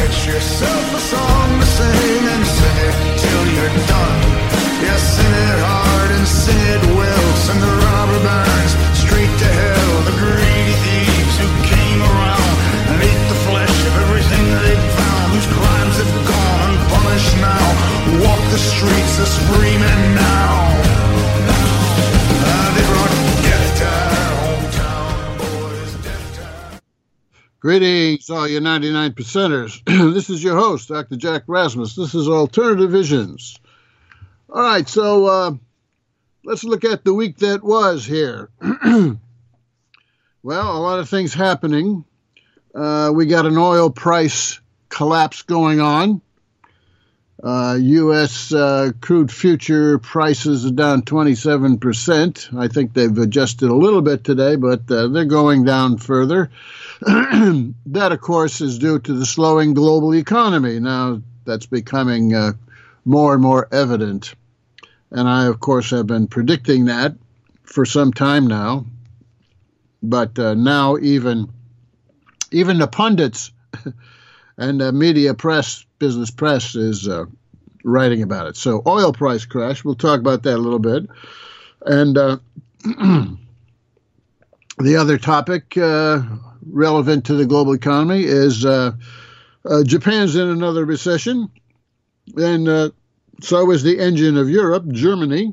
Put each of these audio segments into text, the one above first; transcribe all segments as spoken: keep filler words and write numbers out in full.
Get yourself a song to sing and sing it till you're done. Yeah, sing it hard and sing it well. Send the robber barons straight to hell. The greedy thieves who came around and ate the flesh of everything they found. Whose crimes have gone unpunished now. Walk the streets a screaming now. Uh, they brought death to our hometown, boys, death to our... Greetings, all you ninety-nine percenters. This is your host, Doctor Jack Rasmus. This is Alternative Visions. All right, so uh, let's look at the week that was here. Well, a lot of things happening. Uh, we got an oil price collapse going on. Uh, U S uh, crude future prices are down twenty-seven percent. I think they've adjusted a little bit today, but uh, they're going down further. That, of course, is due to the slowing global economy. Now, that's becoming uh, more and more evident. And I, of course, have been predicting that for some time now. But uh, now even, even the pundits and the media press, business press, is uh, writing about it. So oil price crash, we'll talk about that a little bit. And uh, the other topic uh, relevant to the global economy is uh, uh, Japan's in another recession. And uh, so is the engine of Europe, Germany.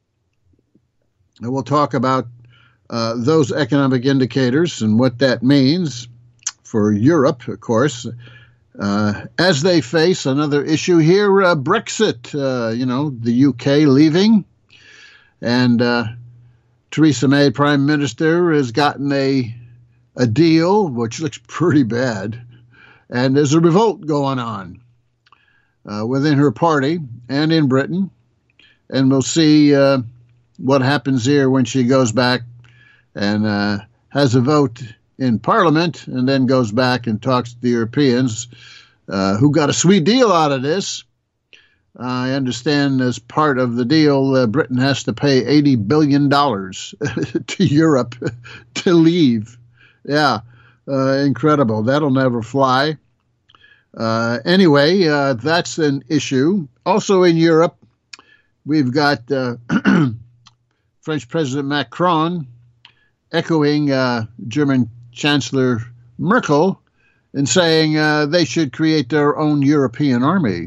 And we'll talk about uh, those economic indicators and what that means for Europe, of course, uh, as they face another issue here, uh, Brexit, uh, you know, the U K leaving. And uh, Theresa May, Prime Minister, has gotten a, a deal, which looks pretty bad. And there's a revolt going on Uh, within her party and in Britain, and we'll see uh, what happens here when she goes back and uh, has a vote in Parliament and then goes back and talks to the Europeans uh, who got a sweet deal out of this. Uh, I understand as part of the deal, uh, Britain has to pay eighty billion dollars to Europe to leave. Yeah, uh, incredible. That'll never fly. Uh, anyway, uh, that's an issue. Also in Europe, we've got uh, French President Macron echoing uh, German Chancellor Merkel and saying uh, they should create their own European army.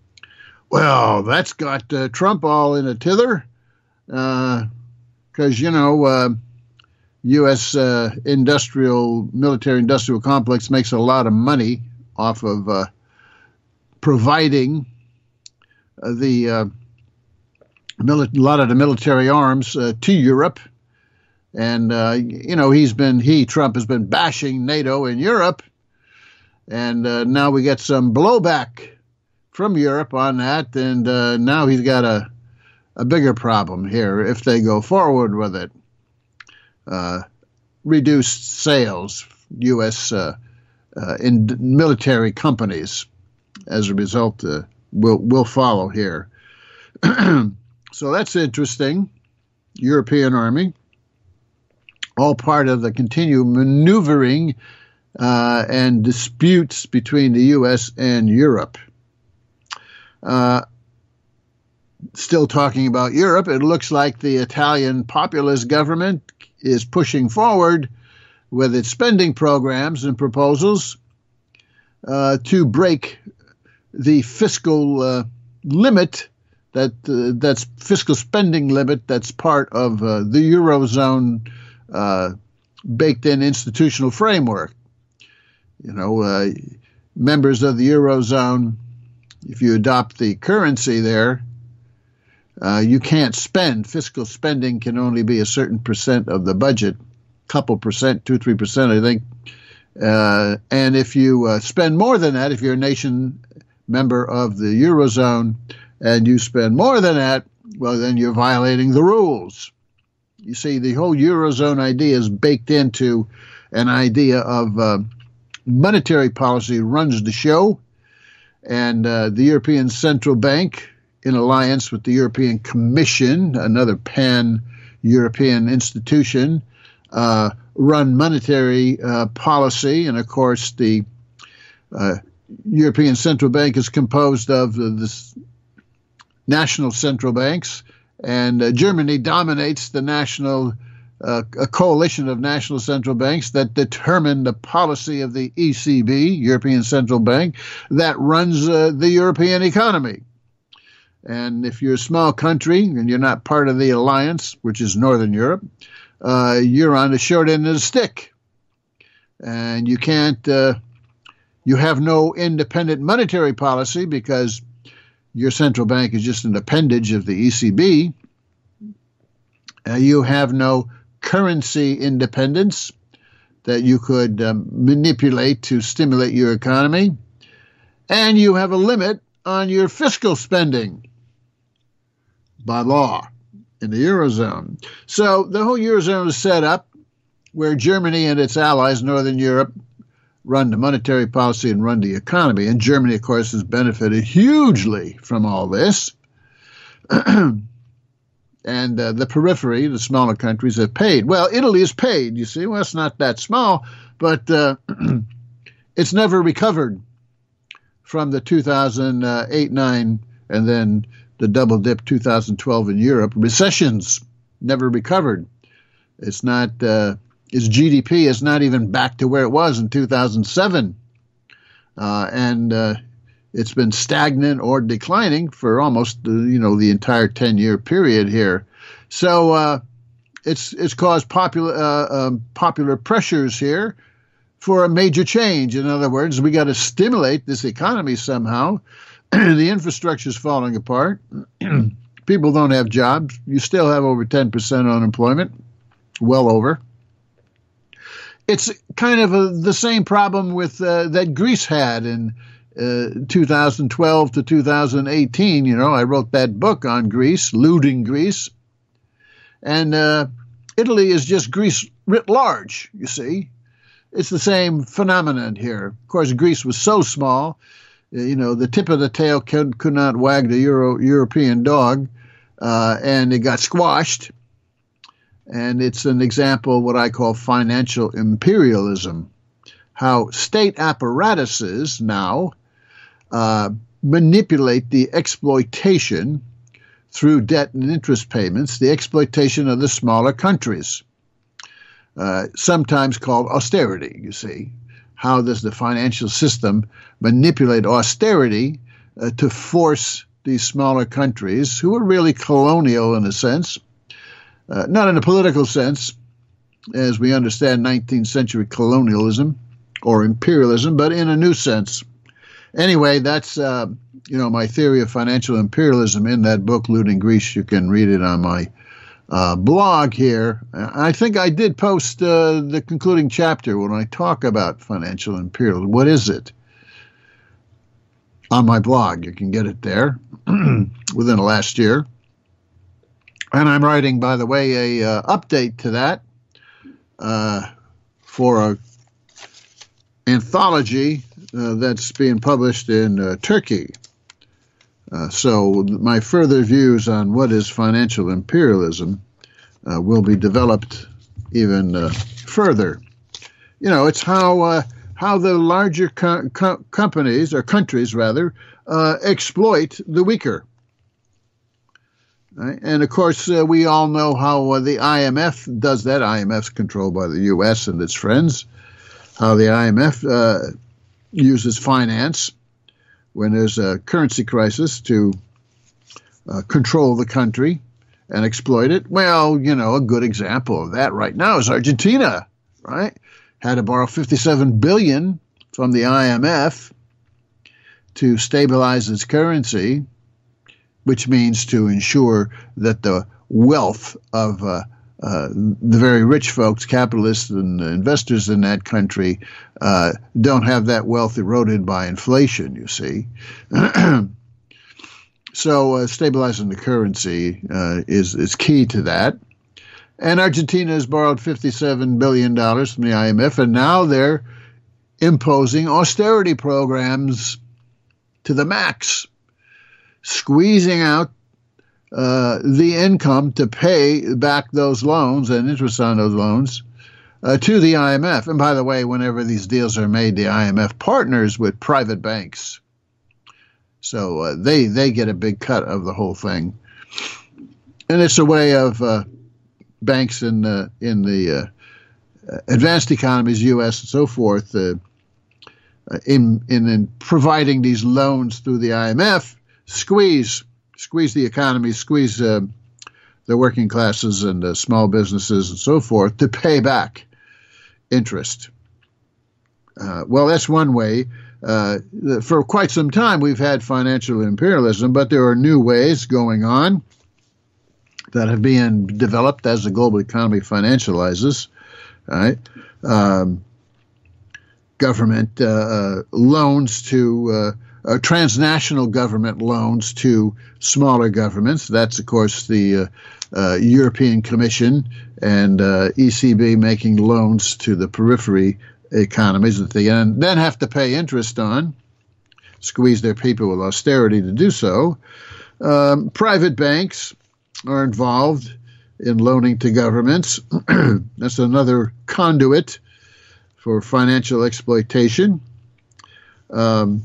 Well, that's got uh, Trump all in a tither because, uh, you know, uh, U S uh, industrial, military-industrial complex makes a lot of money off of uh, providing uh, the uh, mili- a lot of the military arms uh, to Europe. And, uh, you know, he's been, he, Trump, has been bashing NATO in Europe. And uh, now we get some blowback from Europe on that. And uh, now he's got a, a bigger problem here if they go forward with it. Uh, reduced sales, U S uh, Uh, in military companies, as a result, uh, will will follow here. So that's interesting. European Army, all part of the continued maneuvering uh, and disputes between the U S and Europe. Uh, still talking about Europe, it looks like the Italian populist government is pushing forward with its spending programs and proposals uh, to break the fiscal uh, limit that uh, that's fiscal spending limit that's part of uh, the Eurozone uh, baked-in institutional framework. You know, uh, members of the Eurozone, if you adopt the currency there, uh, you can't spend. Fiscal spending can only be a certain percent of the budget. Couple percent, two, three percent, I think. Uh, and if you uh, spend more than that, if you're a nation member of the Eurozone and you spend more than that, well, then you're violating the rules. You see, the whole Eurozone idea is baked into an idea of uh, monetary policy runs the show. And uh, the European Central Bank, in alliance with the European Commission, another pan-European institution, Uh, run monetary uh, policy, and of course the uh, European Central Bank is composed of uh, the national central banks, and uh, Germany dominates the national uh, a coalition of national central banks that determine the policy of the E C B, European Central Bank, that runs uh, the European economy. And if you're a small country and you're not part of the alliance, which is Northern Europe, uh, you're on the short end of the stick. And you can't, uh, you have no independent monetary policy because your central bank is just an appendage of the E C B. Uh, you have no currency independence that you could um, manipulate to stimulate your economy. And you have a limit on your fiscal spending by law in the Eurozone. So the whole Eurozone is set up where Germany and its allies, Northern Europe, run the monetary policy and run the economy. And Germany, of course, has benefited hugely from all this. And uh, the periphery, the smaller countries, have paid. Well, Italy has paid, you see. Well, it's not that small, but uh, it's never recovered from the two thousand eight nine and then the double dip two thousand twelve in Europe. Recessions never recovered. It's not, uh, its G D P is not even back to where it was in two thousand seven. Uh, and uh, it's been stagnant or declining for almost, uh, you know, the entire ten-year period here. So uh, it's it's caused popular uh, um, popular pressures here for a major change. In other words, we got to stimulate this economy somehow. The infrastructure is falling apart. People don't have jobs. You still have over ten percent unemployment, well over. It's kind of a, the same problem with uh, that Greece had in uh, two thousand twelve to two thousand eighteen. You know, I wrote that book on Greece, Looting Greece. And uh, Italy is just Greece writ large, you see. It's the same phenomenon here. Of course, Greece was so small, you know, the tip of the tail could, could not wag the Euro, European dog, uh, and it got squashed. And it's an example of what I call financial imperialism, how state apparatuses now uh, manipulate the exploitation through debt and interest payments, the exploitation of the smaller countries, uh, sometimes called austerity, you see. How does the financial system manipulate austerity uh, to force these smaller countries, who are really colonial in a sense, uh, not in a political sense, as we understand nineteenth century colonialism or imperialism, but in a new sense. Anyway, that's uh, you know my theory of financial imperialism in that book, Looting Greece. You can read it on my uh, blog here. I think I did post uh, the concluding chapter when I talk about financial imperialism. What is it? On my blog. You can get it there within the last year. And I'm writing, by the way, a uh, update to that uh, for a anthology uh, that's being published in uh, Turkey. Uh, so my further views on what is financial imperialism uh, will be developed even uh, further. You know, it's how uh, how the larger co- co- companies, or countries rather, uh, exploit the weaker. Right? And of course, uh, we all know how uh, the I M F does that. I M F's controlled by the U S and its friends. How the I M F uh, uses finance when there's a currency crisis to uh, control the country and exploit it. Well, you know, a good example of that right now is Argentina, right? Had to borrow fifty-seven billion dollars from the I M F to stabilize its currency, which means to ensure that the wealth of uh, uh, the very rich folks, capitalists and investors in that country, uh, don't have that wealth eroded by inflation, you see. So uh, stabilizing the currency uh, is, is key to that. And Argentina has borrowed fifty-seven billion dollars from the I M F, and now they're imposing austerity programs to the max, squeezing out uh, the income to pay back those loans and interest on those loans uh, to the I M F. And by the way, whenever these deals are made, the I M F partners with private banks. So uh, they, they get a big cut of the whole thing. And it's a way of uh, banks in, uh, in the uh, advanced economies, U S and so forth, uh, in, in, in providing these loans through the I M F, squeeze, squeeze the economy, squeeze uh, the working classes and uh, small businesses and so forth to pay back interest. Uh, well, that's one way. Uh, for quite some time, we've had financial imperialism, but there are new ways going on that have been developed as the global economy financializes. Right? Um, government uh, uh, loans to uh, uh, transnational government loans to smaller governments. That's, of course, the uh, uh, European Commission and uh, E C B making loans to the periphery economies that they then have to pay interest on, squeeze their people with austerity to do so. Um, private banks are involved in loaning to governments. That's another conduit for financial exploitation. Um,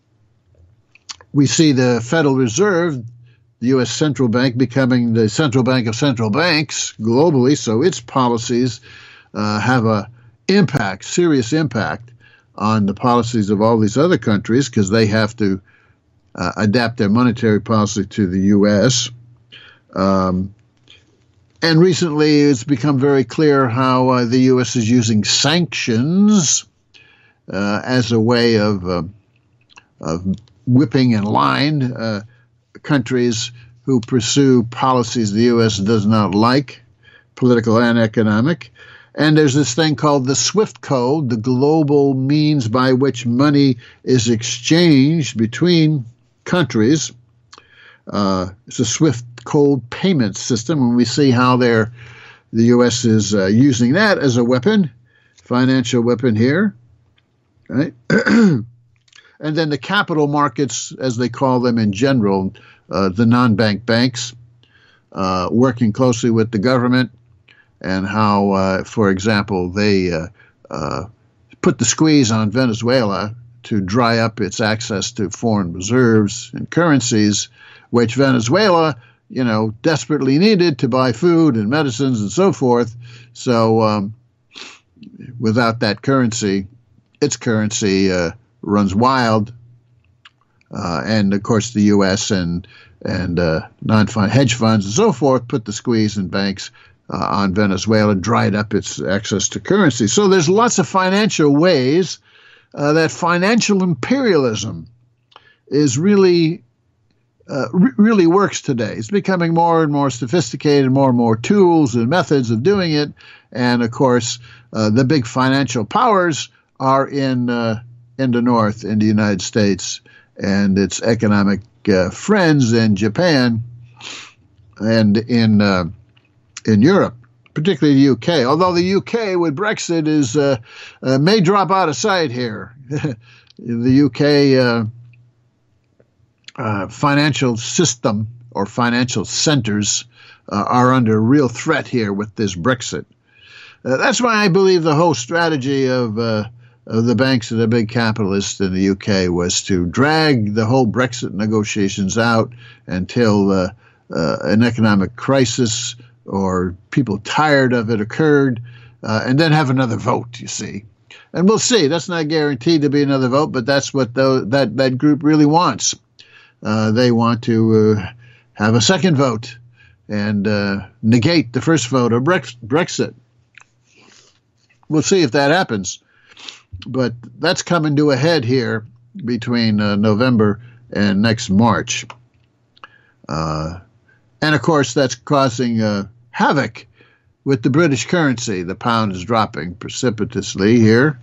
we see the Federal Reserve, the U S central bank, becoming the central bank of central banks globally, so its policies uh, have a impact, serious impact on the policies of all these other countries because they have to uh, adapt their monetary policy to the U S. Um, and recently it's become very clear how uh, the U S is using sanctions uh, as a way of, uh, of whipping in line uh, countries who pursue policies the U S does not like, political and economic. And there's this thing called the SWIFT code, the global means by which money is exchanged between countries. Uh, it's a SWIFT code payment system, and we see how they're, the U S is uh, using that as a weapon, financial weapon here. Right? And then the capital markets, as they call them in general, uh, the non-bank banks, uh, working closely with the government, and how, uh, for example, they uh, uh, put the squeeze on Venezuela to dry up its access to foreign reserves and currencies, which Venezuela, you know, desperately needed to buy food and medicines and so forth. So um, without that currency, its currency uh, runs wild. Uh, and, of course, the U S and, and uh, non-fund hedge funds and so forth put the squeeze in banks Uh, on Venezuela, dried up its access to currency. So there's lots of financial ways uh, that financial imperialism is really, uh, re- really works today. It's becoming more and more sophisticated, more and more tools and methods of doing it. And of course, uh, the big financial powers are in uh, in the North, in the United States, and its economic uh, friends in Japan and in uh, in Europe, particularly the U K, although the U K with Brexit is uh, uh, may drop out of sight here. The U K uh, uh, financial system or financial centers uh, are under real threat here with this Brexit. Uh, that's why I believe the whole strategy of, uh, of the banks and the big capitalists in the U K was to drag the whole Brexit negotiations out until uh, uh, an economic crisis or people tired of it occurred, uh, and then have another vote, you see. And we'll see. That's not guaranteed to be another vote, but that's what the, that, that group really wants. Uh, they want to uh, have a second vote and uh, negate the first vote of Brexit. We'll see if that happens. But that's coming to a head here between uh, November and next March. Uh, and, of course, that's causing uh, havoc with the British currency. The pound is dropping precipitously here.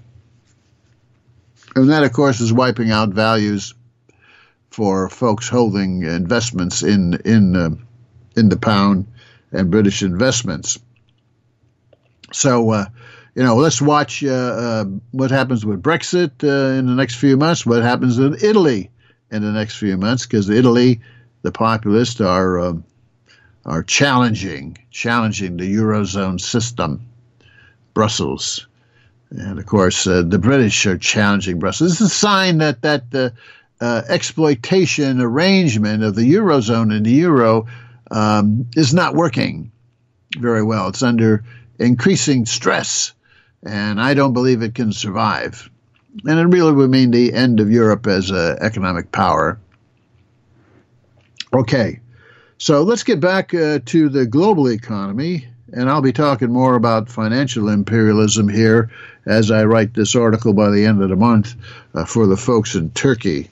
And that, of course, is wiping out values for folks holding investments in in uh, in the pound and British investments. So, uh, you know, let's watch uh, uh, what happens with Brexit uh, in the next few months, what happens in Italy in the next few months, because Italy, the populists are um, are challenging, challenging the Eurozone system. Brussels. And, of course, uh, the British are challenging Brussels. This is a sign that that uh, uh, exploitation arrangement of the Eurozone and the Euro um, is not working very well. It's under increasing stress, and I don't believe it can survive. And it really would mean the end of Europe as an economic power. Okay, so let's get back uh, to the global economy, and I'll be talking more about financial imperialism here as I write this article by the end of the month uh, for the folks in Turkey.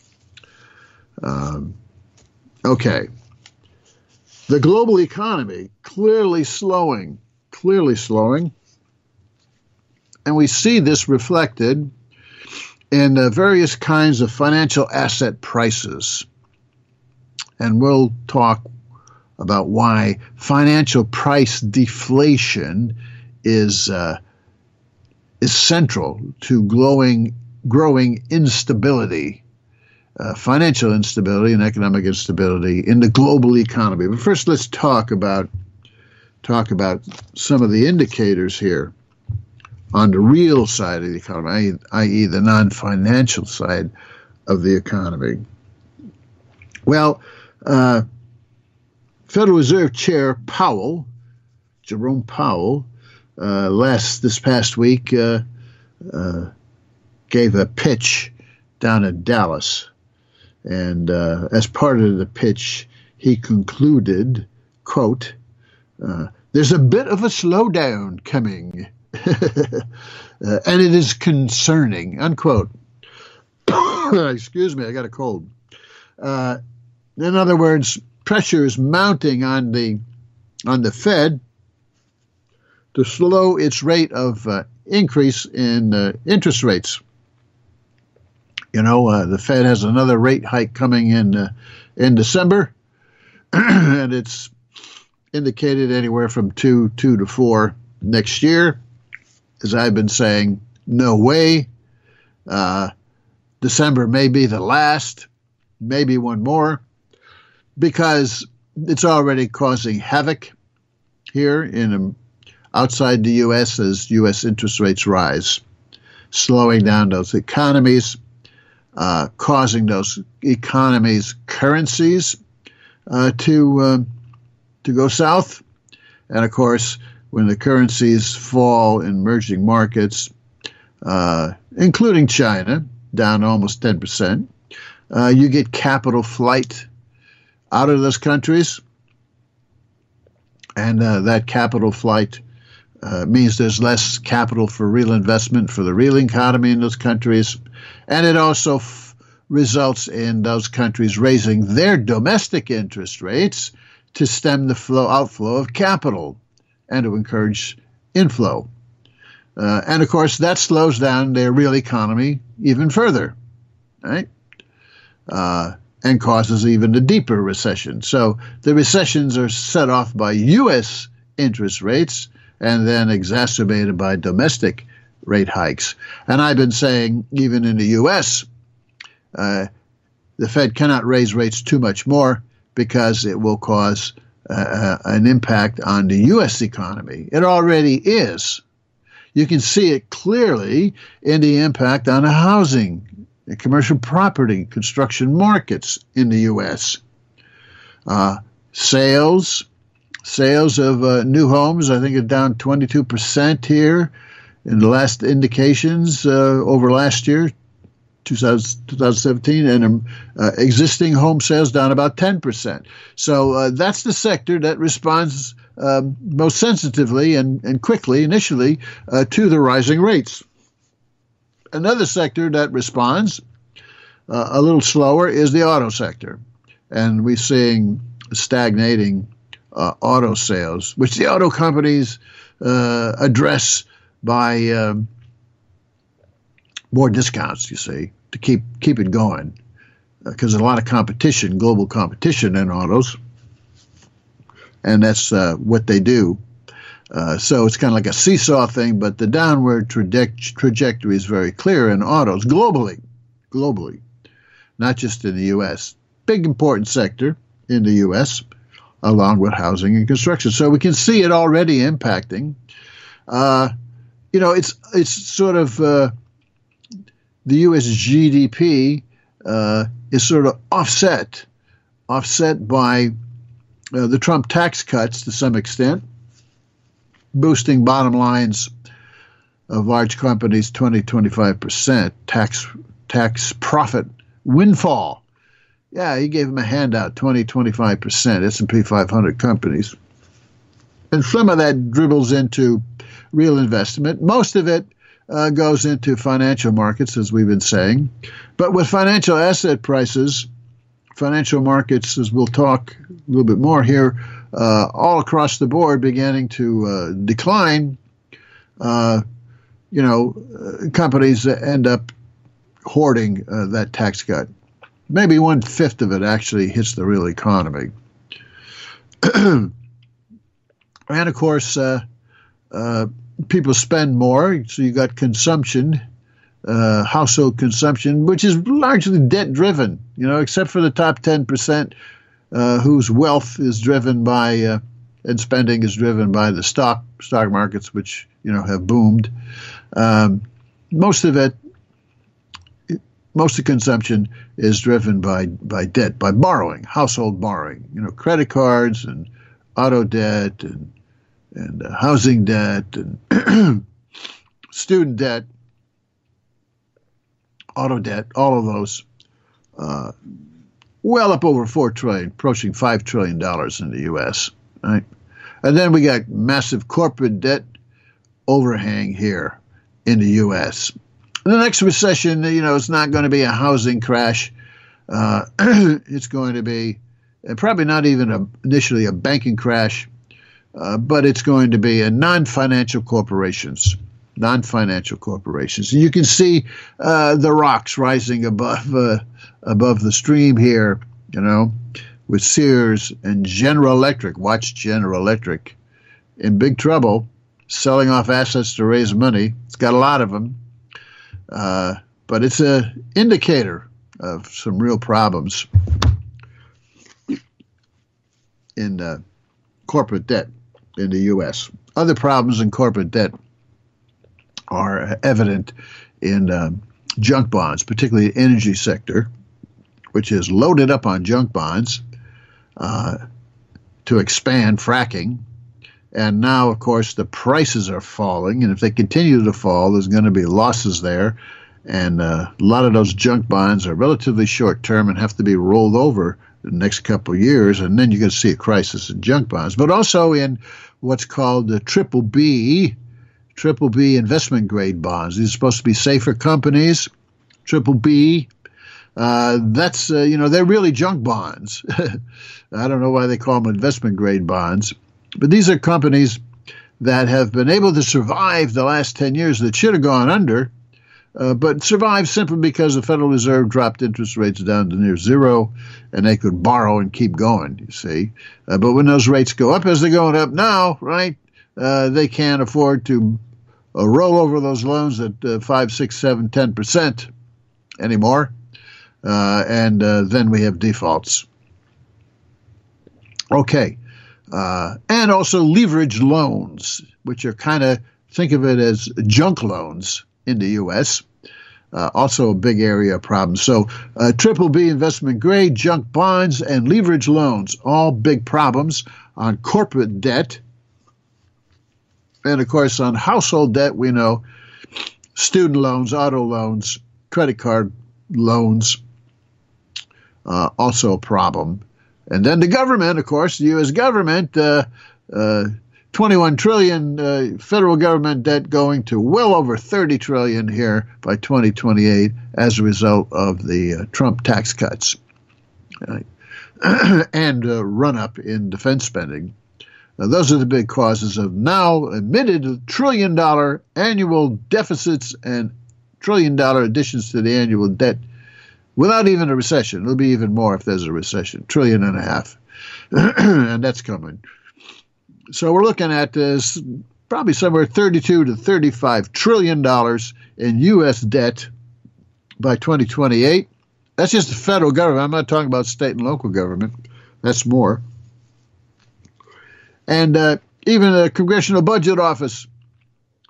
Um, okay, the global economy clearly slowing, clearly slowing, and we see this reflected in uh, various kinds of financial asset prices. And we'll talk about why financial price deflation is uh, is central to growing, growing instability, uh, financial instability and economic instability in the global economy. But first, let's talk about talk about some of the indicators here on the real side of the economy, that is the non-financial side of the economy. Well, uh, Federal Reserve Chair Powell, Jerome Powell, uh, last this past week uh, uh, gave a pitch down in Dallas. And uh, as part of the pitch, he concluded, quote, uh, "There's a bit of a slowdown coming, uh, and it is concerning," unquote. Excuse me, I got a cold. Uh, in other words, pressure is mounting on the on the Fed to slow its rate of uh, increase in uh, interest rates. You know, uh, the Fed has another rate hike coming in uh, in December, and it's indicated anywhere from two, two to four next year. As I've been saying, no way. Uh, December may be the last, maybe one more, because it's already causing havoc here in um, outside the U S as U S interest rates rise, slowing down those economies, uh, causing those economies' currencies uh, to uh, to go south, and of course, when the currencies fall in emerging markets, uh, including China, down almost ten percent, uh, you get capital flight out of those countries, and uh, that capital flight uh, means there's less capital for real investment for the real economy in those countries, and it also f- results in those countries raising their domestic interest rates to stem the flow outflow of capital and to encourage inflow. Uh, and of course, that slows down their real economy even further, right? Uh, and causes even a deeper recession. So the recessions are set off by U S interest rates and then exacerbated by domestic rate hikes. And I've been saying, even in the U S, uh, the Fed cannot raise rates too much more because it will cause uh, an impact on the U S economy. It already is. You can see it clearly in the impact on the housing, the commercial property, construction markets in the U S. Uh, sales, sales of uh, new homes, I think, are down twenty-two percent here in the last indications uh, over last year, two thousand seventeen, and um, uh, existing home sales down about ten percent. So uh, that's the sector that responds um, most sensitively and, and quickly initially uh, to the rising rates. Another sector that responds uh, a little slower is the auto sector. And we're seeing stagnating uh, auto sales, which the auto companies uh, address by um, more discounts, you see, to keep keep it going. Because there's a lot of competition, global competition in autos. And that's uh, what they do. Uh, so it's kind of like a seesaw thing, but the downward traje- trajectory is very clear in autos globally, globally, not just in the U S. Big important sector in the U S, along with housing and construction. So we can see it already impacting. Uh, you know, it's it's sort of uh, the U S G D P uh, is sort of offset, offset by uh, the Trump tax cuts to some extent, boosting bottom lines of large companies twenty, twenty-five percent tax tax profit windfall. Yeah, he gave them a handout, twenty, twenty-five percent, S and P five hundred companies. And some of that dribbles into real investment. Most of it uh, goes into financial markets, as we've been saying. But with financial asset prices, financial markets, as we'll talk a little bit more here, uh, all across the board beginning to uh, decline, uh, you know, uh, companies end up hoarding uh, that tax cut. Maybe one-fifth of it actually hits the real economy. And, of course, uh, uh, people spend more, so you got consumption, uh, household consumption, which is largely debt-driven, you know, except for the top ten percent uh, whose wealth is driven by, uh, and spending is driven by the stock stock markets, which, you know, have boomed. Um, most of it, most of consumption is driven by, by debt, by borrowing, household borrowing, you know, credit cards and auto debt and and uh, housing debt and student debt, auto debt, all of those, uh, well up over four trillion dollars, approaching five trillion dollars in the U S, right? And then we got massive corporate debt overhang here in the U S. The next recession, you know, it's not going to be a housing crash. Uh, it's going to be uh, probably not even a, initially a banking crash, uh, but it's going to be a non-financial corporations, non-financial corporations. And you can see uh, the rocks rising above uh, above the stream here, you know, with Sears and General Electric. Watch General Electric in big trouble, selling off assets to raise money. It's got a lot of them. Uh, but it's an indicator of some real problems in uh, corporate debt in the U S. Other problems in corporate debt are evident in uh, junk bonds, particularly the energy sector, which is loaded up on junk bonds uh, to expand fracking. And now, of course, the prices are falling, and if they continue to fall, there's going to be losses there. And uh, a lot of those junk bonds are relatively short-term and have to be rolled over the next couple of years, and then you're going to see a crisis in junk bonds. But also in what's called the triple B, triple B investment-grade bonds. These are supposed to be safer companies, triple B. Uh, that's, uh, you know, they're really junk bonds. I don't know why they call them investment-grade bonds. But these are companies that have been able to survive the last ten years that should have gone under, uh, but survived simply because the Federal Reserve dropped interest rates down to near zero, and they could borrow and keep going, you see. Uh, but when those rates go up, as they're going up now, right, uh, they can't afford to uh, roll over those loans at uh, five, six, seven, ten percent anymore, uh, and uh, then we have defaults. Okay. Uh, and also leveraged loans, which are kind of, think of it as junk loans in the U S, uh, also a big area of problems. So uh, triple B investment grade, junk bonds, and leveraged loans, all big problems on corporate debt. And, of course, on household debt, we know student loans, auto loans, credit card loans, uh, also a problem. And then the government, of course, the U S government, uh, uh, twenty-one trillion dollars uh, federal government debt going to well over thirty trillion dollars here by twenty twenty-eight as a result of the uh, Trump tax cuts uh, and uh, run-up in defense spending. Uh, those are the big causes of now admitted trillion-dollar annual deficits and trillion-dollar additions to the annual debt. Without even a recession. It'll be even more if there's a recession, trillion and a half. And that's coming. So we're looking at this probably somewhere thirty-two to thirty-five trillion dollars in U S debt by twenty twenty-eight. That's just the federal government. I'm not talking about state and local government. That's more. And uh, even the Congressional Budget Office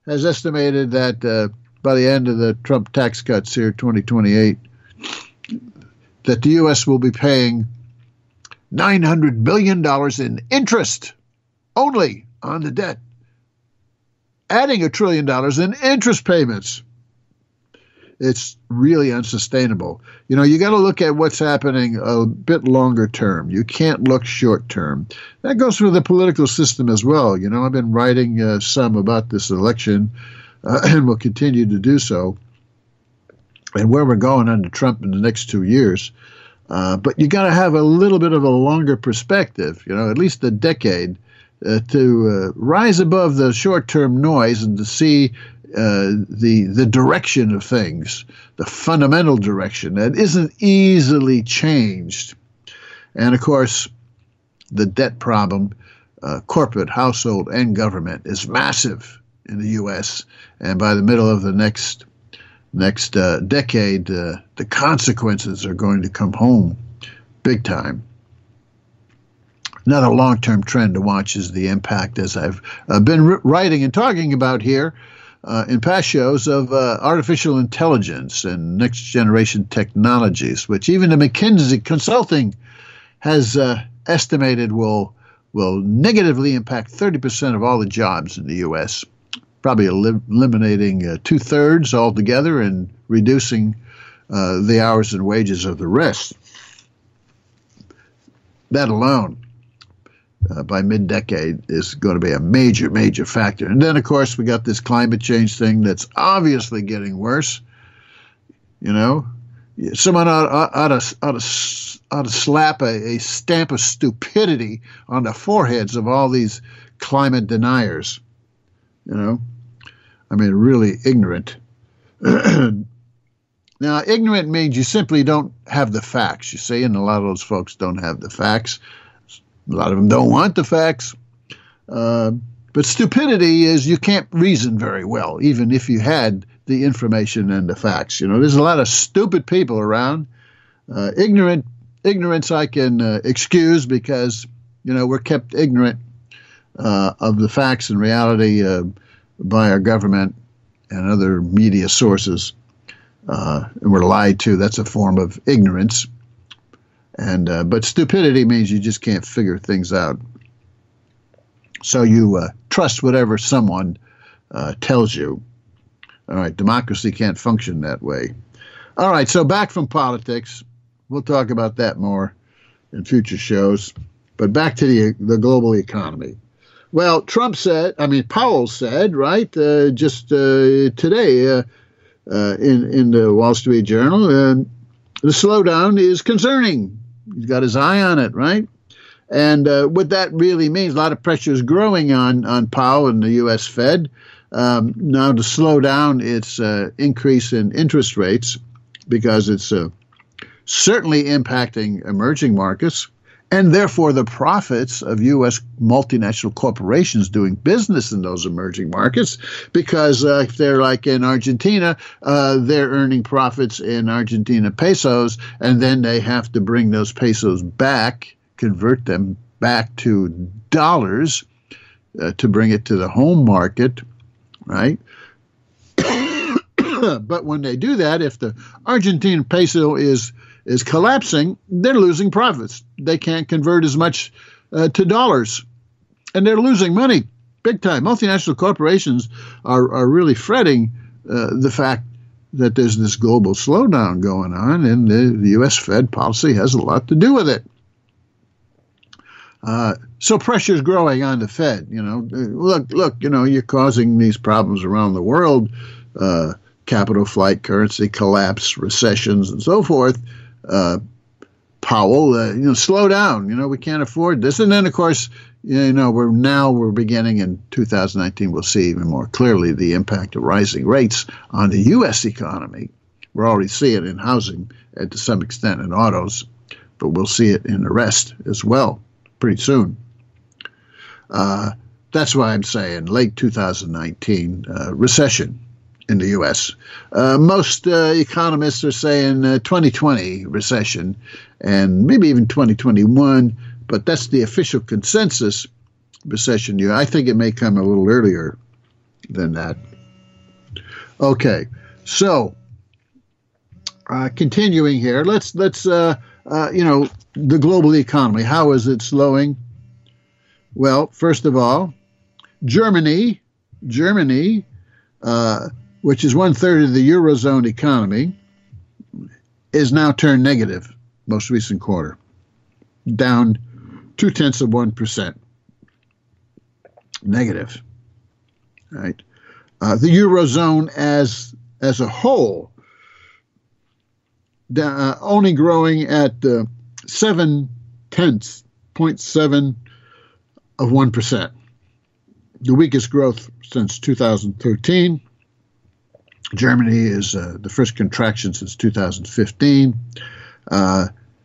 has estimated that uh, by the end of the Trump tax cuts here, twenty twenty-eight, that the U S will be paying nine hundred billion dollars in interest only on the debt, adding a trillion dollars in interest payments. It's really unsustainable. You know, you got to look at what's happening a bit longer term. You can't look short term. That goes for the political system as well. You know, I've been writing uh, some about this election uh, and will continue to do so, and where we're going under Trump in the next two years. Uh, but you got to have a little bit of a longer perspective, you know, at least a decade, uh, to uh, rise above the short-term noise and to see uh, the the direction of things, the fundamental direction that isn't easily changed. And of course, the debt problem, uh, corporate, household, and government, is massive in the U S. And by the middle of the next next uh, decade, uh, the consequences are going to come home big time. Another long-term trend to watch is the impact, as I've uh, been r- writing and talking about here uh, in past shows, of uh, artificial intelligence and next-generation technologies, which even the McKinsey Consulting has uh, estimated will will negatively impact thirty percent of all the jobs in the U S, probably elim- eliminating uh, two-thirds altogether and reducing uh, the hours and wages of the rest. That alone, uh, by mid-decade, is going to be a major, major factor. And then, of course, we got this climate change thing that's obviously getting worse. You know, someone ought, ought, to, ought, to, ought to slap a, a stamp of stupidity on the foreheads of all these climate deniers. You know, I mean, really ignorant. Now, ignorant means you simply don't have the facts, you see, and a lot of those folks don't have the facts. A lot of them don't want the facts. Uh, but stupidity is you can't reason very well, even if you had the information and the facts. You know, there's a lot of stupid people around. Uh, ignorant ignorance I can uh, excuse because, you know, we're kept ignorant uh, of the facts and reality uh, by our government and other media sources. Uh, and we're lied to. That's a form of ignorance. And uh, but stupidity means you just can't figure things out. So you uh, trust whatever someone uh, tells you. All right, democracy can't function that way. All right, so back from politics. We'll talk about that more in future shows. But back to the the global economy. Well, Trump said, I mean, Powell said, right, uh, just uh, today uh, uh, in, in the Wall Street Journal, uh, the slowdown is concerning. He's got his eye on it, right? And uh, what that really means, a lot of pressure is growing on, on Powell and the U S Fed. Um, now to slow down its uh, increase in interest rates because it's uh, certainly impacting emerging markets, and therefore the profits of U S multinational corporations doing business in those emerging markets, because uh, if they're like in Argentina, uh, they're earning profits in Argentina pesos, and then they have to bring those pesos back, convert them back to dollars uh, to bring it to the home market, right? But when they do that, if the Argentine peso is is collapsing, they're losing profits. They can't convert as much uh, to dollars, and they're losing money big time. Multinational corporations are, are really fretting uh, the fact that there's this global slowdown going on, and the, the U S Fed policy has a lot to do with it. Uh, so pressure is growing on the Fed. You know, look, look, you know, you're causing these problems around the world, uh, capital flight, currency collapse, recessions, and so forth. Uh, Powell, uh, you know, slow down. You know, we can't afford this. And then, of course, you know, we're now we're beginning in two thousand nineteen. We'll see even more clearly the impact of rising rates on the U S economy. We're already seeing it in housing and to some extent in autos, but we'll see it in the rest as well pretty soon. Uh, that's why I'm saying late two thousand nineteen uh, recession in the U S. Uh, most uh, economists are saying uh, twenty twenty recession and maybe even twenty twenty-one, but that's the official consensus recession year. I think it may come a little earlier than that. Okay, so uh, continuing here, let's let's uh, uh, you know the global economy. How is it slowing? Well, first of all, Germany, Germany, uh, which is one third of the Eurozone economy, is now turned negative. Most recent quarter, down two tenths of one percent. Negative, right? Uh, the Eurozone as as a whole, uh, only growing at uh, seven tenths, point seven of one percent. The weakest growth since two thousand thirteen. Germany is uh, the first contraction since two thousand fifteen. Uh,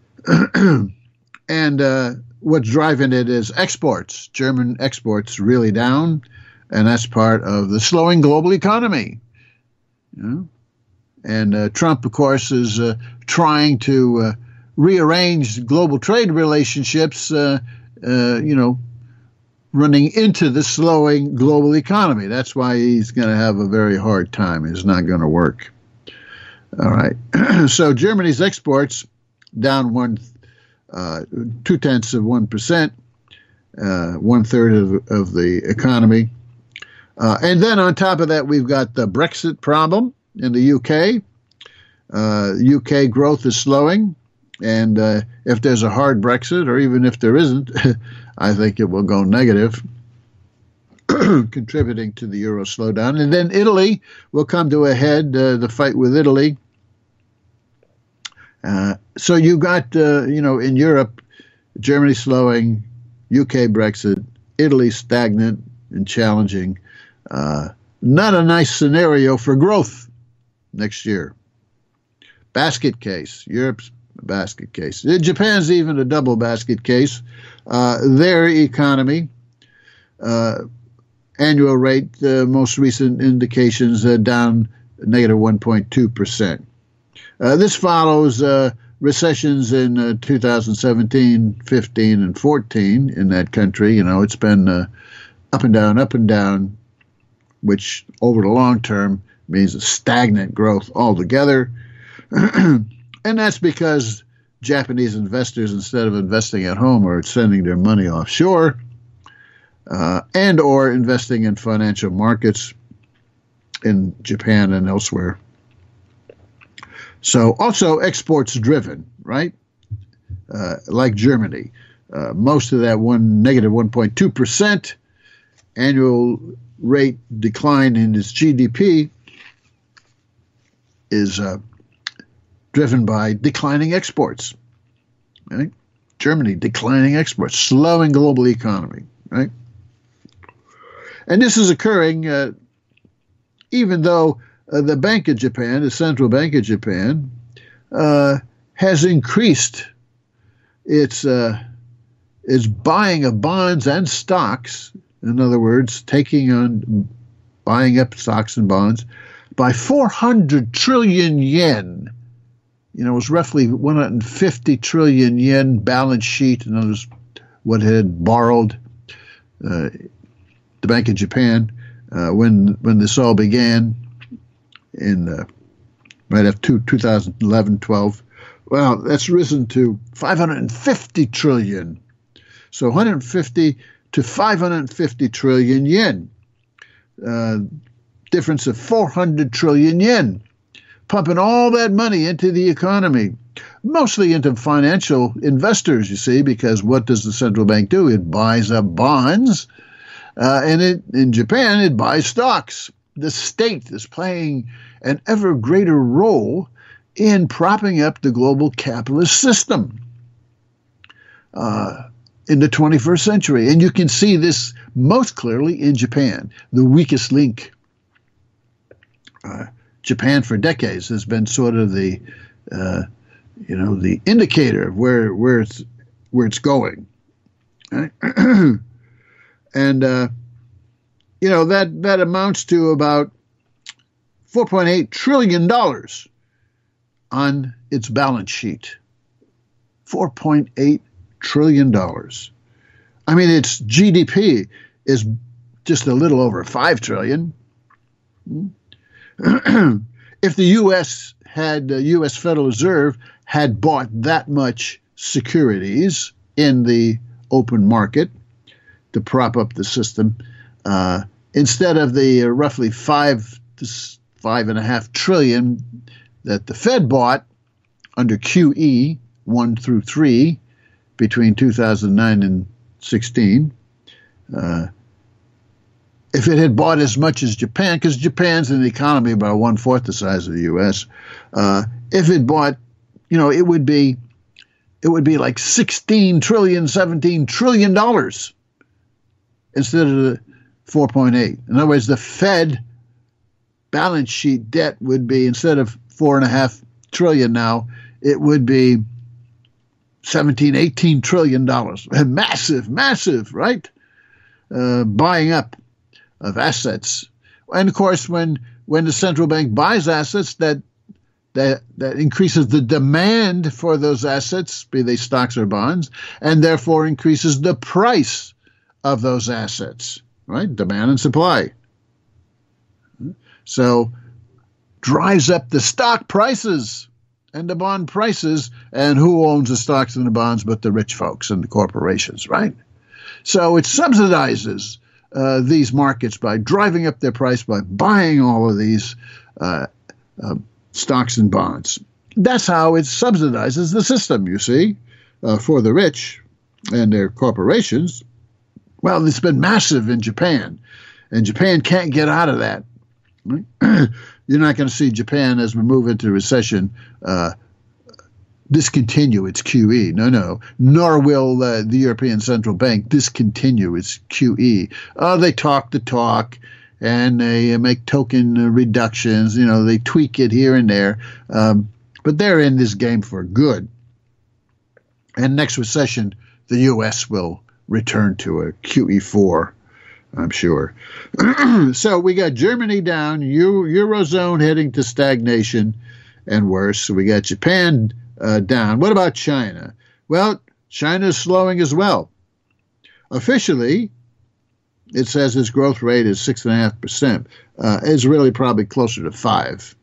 and uh, what's driving it is exports. German exports really down, and that's part of the slowing global economy. You know? And uh, Trump, of course, is uh, trying to uh, rearrange global trade relationships, uh, uh, you know, running into the slowing global economy. That's why he's going to have a very hard time. It's not going to work. All right. So Germany's exports down one, uh, two tenths of one percent, uh, one third of, of the economy. Uh, and then on top of that, we've got the Brexit problem in the U K. Uh, U K growth is slowing. And uh, if there's a hard Brexit, or even if there isn't, I think it will go negative, contributing to the euro slowdown. And then Italy will come to a head, uh, the fight with Italy. Uh, so you got, uh, you know, in Europe, Germany slowing, U K Brexit, Italy stagnant and challenging. Uh, not a nice scenario for growth next year. Basket case, Europe's a basket case. Japan's even a double basket case. Uh, their economy, uh, annual rate, uh, most recent indications, uh, down negative one point two percent. Uh, this follows uh, recessions in uh, two thousand seventeen, fifteen, and fourteen in that country. You know, it's been uh, up and down, up and down, which over the long term means a stagnant growth altogether. And that's because Japanese investors, instead of investing at home, are sending their money offshore uh, and or investing in financial markets in Japan and elsewhere. So also exports driven, right? Uh, like Germany. Uh, most of that one negative one point two percent annual rate decline in its G D P is uh, driven by declining exports, right? Germany, declining exports, slowing global economy, right? And this is occurring uh, even though uh, the Bank of Japan, the Central Bank of Japan, uh, has increased its, uh, its buying of bonds and stocks, in other words, taking on, buying up stocks and bonds, by four hundred trillion yen. You know, it was roughly one hundred fifty trillion yen balance sheet, and others what had borrowed uh, the Bank of Japan uh, when when this all began in uh, right after two thousand eleven twelve. Well, that's risen to five hundred fifty trillion. So one hundred fifty to five hundred fifty trillion yen. Uh, difference of four hundred trillion yen. Pumping all that money into the economy, mostly into financial investors, you see, because what does the central bank do? It buys up bonds, uh, and it, in Japan, it buys stocks. The state is playing an ever greater role in propping up the global capitalist system uh, in the twenty-first century. And you can see this most clearly in Japan, the weakest link. Uh, Japan for decades has been sort of the, uh, you know, the indicator of where where it's where it's going, right? And uh, you know that that amounts to about four point eight trillion dollars on its balance sheet. Four point eight trillion dollars. I mean, its G D P is just a little over five trillion. If the U S had, the U S Federal Reserve had bought that much securities in the open market to prop up the system, uh, instead of the uh, roughly five to five and a half trillion that the Fed bought under Q E one through three between two thousand nine and sixteen, uh, if it had bought as much as Japan, because Japan's an economy about one fourth the size of the U S, uh, if it bought, you know, it would be, it would be like sixteen trillion, seventeen trillion dollars instead of the four point eight. In other words, the Fed balance sheet debt would be, instead of four and a half trillion now, it would be seventeen, eighteen trillion dollars. Massive, massive, right? Uh, buying up of assets. And of course, when when the central bank buys assets, that that that increases the demand for those assets, be they stocks or bonds, and therefore increases the price of those assets, right? Demand and supply. So drives up the stock prices and the bond prices, and who owns the stocks and the bonds but the rich folks and the corporations, right? So it subsidizes uh, these markets by driving up their price, by buying all of these uh, uh, stocks and bonds. That's how it subsidizes the system, you see, uh, for the rich and their corporations. Well, it's been massive in Japan, and Japan can't get out of that. Right? You're not going to see Japan, as we move into recession, uh, discontinue its Q E. No, no. Nor will uh, the European Central Bank discontinue its Q E. Uh, they talk the talk, and they make token uh, reductions. You know, they tweak it here and there. Um, but they're in this game for good. And next recession, the U S will return to a Q E four, I'm sure. So we got Germany down, Euro, Eurozone heading to stagnation and worse. So we got Japan uh, down. What about China? Well, China is slowing as well. Officially, it says its growth rate is six point five percent. Uh, it's really probably closer to five.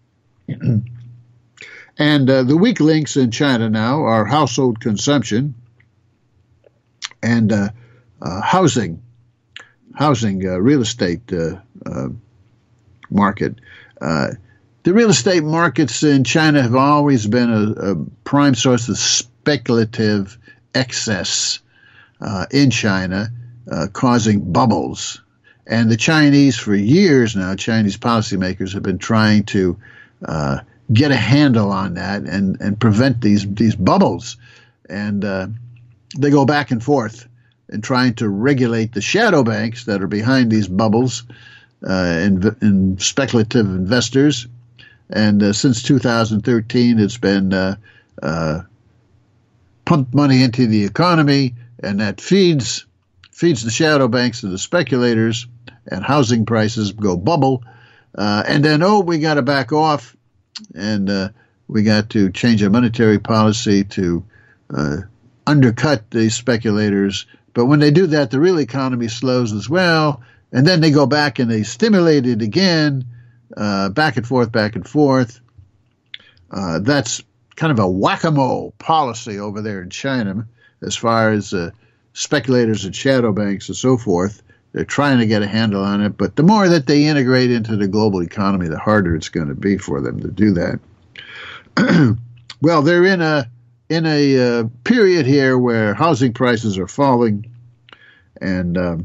And uh, the weak links in China now are household consumption and uh, uh, housing. Housing, uh, real estate uh, uh, market. Uh, the real estate markets in China have always been a, a prime source of speculative excess uh, in China, uh, causing bubbles. And the Chinese, for years now, Chinese policymakers have been trying to uh, get a handle on that and, and prevent these, these bubbles. And uh, they go back and forth and trying to regulate the shadow banks that are behind these bubbles uh, and, and speculative investors. And uh, since two thousand thirteen, it's been uh, uh, pumped money into the economy, and that feeds feeds the shadow banks and the speculators, and housing prices go bubble. Uh, and then, oh, we got to back off, and uh, we got to change our monetary policy to uh, undercut these speculators. But when they do that, the real economy slows as well, and then they go back and they stimulate it again, uh, back and forth, back and forth. Uh, that's kind of a whack-a-mole policy over there in China as far as uh, speculators and shadow banks and so forth. They're trying to get a handle on it, but the more that they integrate into the global economy, the harder it's going to be for them to do that. Well, they're in a in a uh, period here where housing prices are falling, and um,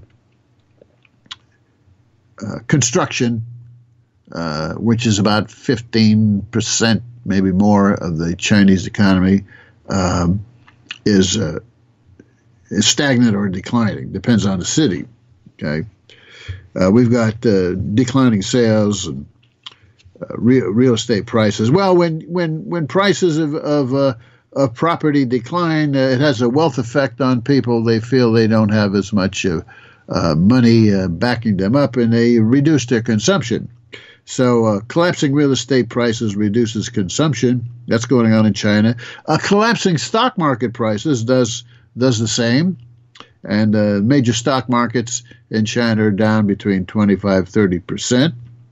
uh, construction, uh, which is about fifteen percent, maybe more, of the Chinese economy, um, is, uh, is stagnant or declining. Depends on the city. Okay, uh, we've got uh, declining sales and uh, real real estate prices. Well, when when when prices of of uh, of property decline, uh, it has a wealth effect on people. They feel they don't have as much uh, uh, money uh, backing them up, and they reduce their consumption. So uh, collapsing real estate prices reduces consumption. That's going on in China. Uh, collapsing stock market prices does does the same. And uh, major stock markets in China are down between twenty-five to thirty percent.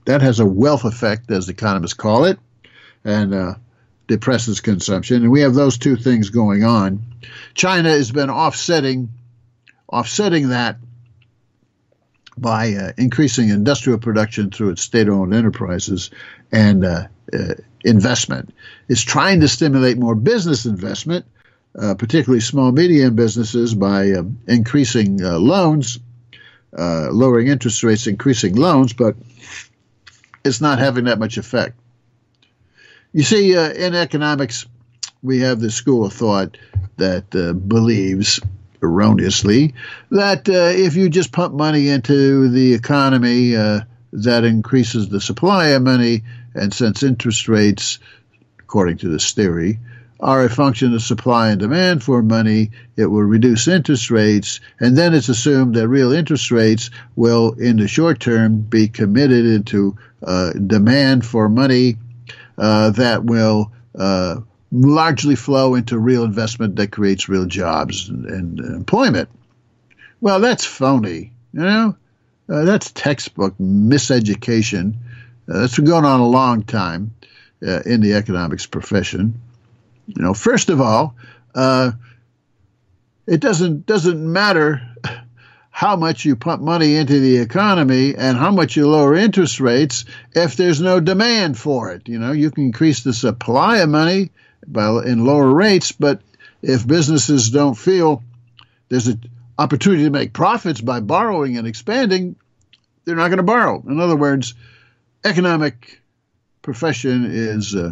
that has a wealth effect, as economists call it, and uh, depresses consumption. And we have those two things going on. China has been offsetting, offsetting that by uh, increasing industrial production through its state-owned enterprises and uh, uh, investment. It's trying to stimulate more business investment, uh, particularly small, medium businesses, by uh, increasing uh, loans, uh, lowering interest rates, increasing loans, but it's not having that much effect. You see, uh, in economics, we have this school of thought that uh, believes, erroneously, that uh, if you just pump money into the economy, uh, that increases the supply of money, and since interest rates, according to this theory, are a function of supply and demand for money, it will reduce interest rates, and then it's assumed that real interest rates will, in the short term, be committed into uh, demand for money uh, that will uh, largely flow into real investment that creates real jobs and, and employment. Well, that's phony, you know? Uh, that's textbook miseducation. Uh, that's been going on a long time uh, in the economics profession. You know, first of all, uh, it doesn't doesn't matter how much you pump money into the economy and how much you lower interest rates if there's no demand for it. You know, you can increase the supply of money by in lower rates, but if businesses don't feel there's an opportunity to make profits by borrowing and expanding, they're not going to borrow. In other words, economic profession is uh,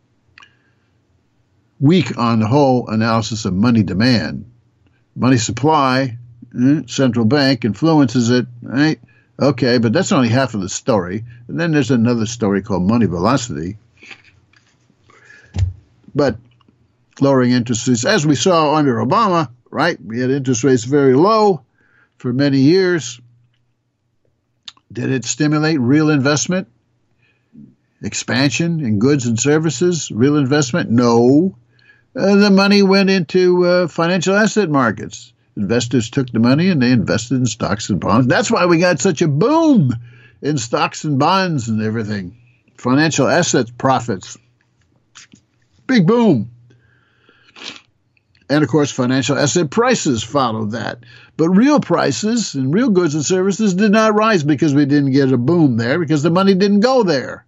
weak on the whole analysis of money demand. Money supply, eh, central bank influences it, right? Okay, but that's only half of the story. And then there's another story called money velocity. But lowering interest rates, as we saw under Obama, right? We had interest rates very low for many years. Did it stimulate real investment? Expansion in goods and services? Real investment? No. Uh, the money went into uh, financial asset markets. Investors took the money and they invested in stocks and bonds. That's why we got such a boom in stocks and bonds and everything. Financial assets profits. Big boom. And, of course, financial asset prices followed that. But real prices and real goods and services did not rise because we didn't get a boom there, because the money didn't go there.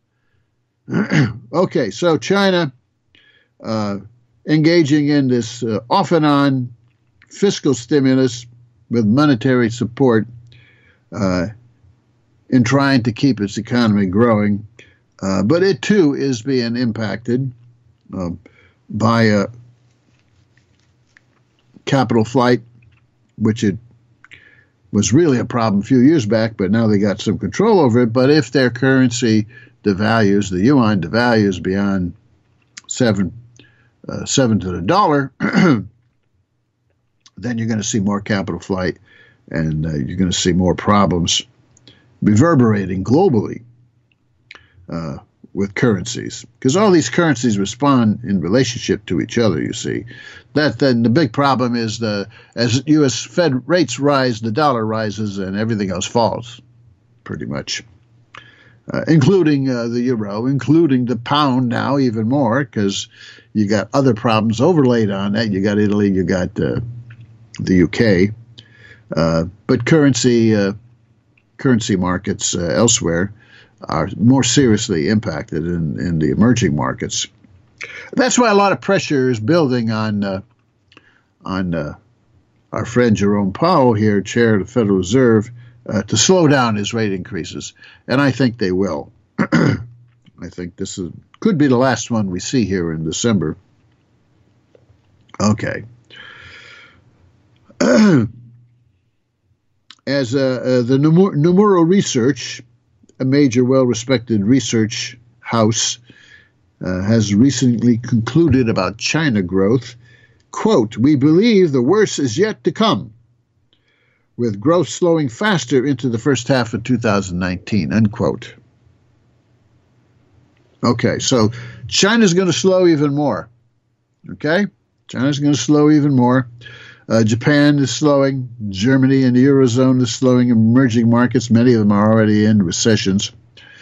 Okay, so China uh, engaging in this uh, off and on fiscal stimulus with monetary support uh, in trying to keep its economy growing. Uh, but it, too, is being impacted uh, by a capital flight, which it was really a problem a few years back, but now they got some control over it. But if their currency devalues, the yuan devalues beyond seven, uh, seven to the dollar, then you're going to see more capital flight, and uh, you're going to see more problems reverberating globally uh, with currencies, because all these currencies respond in relationship to each other. You see, that then the big problem is the as U S Fed rates rise, the dollar rises, and everything else falls, pretty much, uh, including uh, the euro, including the pound now even more, because you got other problems overlaid on that. You got Italy, you got uh, the U K, uh, but currency uh, currency markets uh, elsewhere are more seriously impacted in, in the emerging markets. That's why a lot of pressure is building on uh, on uh, our friend Jerome Powell here, chair of the Federal Reserve, uh, to slow down his rate increases, and I think they will. I think this is, could be the last one we see here in December. Okay. As uh, uh, the Nomura Research, a major well-respected research house, uh, has recently concluded about China growth, quote, "We believe the worst is yet to come, with growth slowing faster into the first half of two thousand nineteen, unquote. Okay, so China's going to slow even more. Okay? China's going to slow even more. Uh, Japan is slowing. Germany and the Eurozone is slowing. Emerging markets, many of them are already in recessions.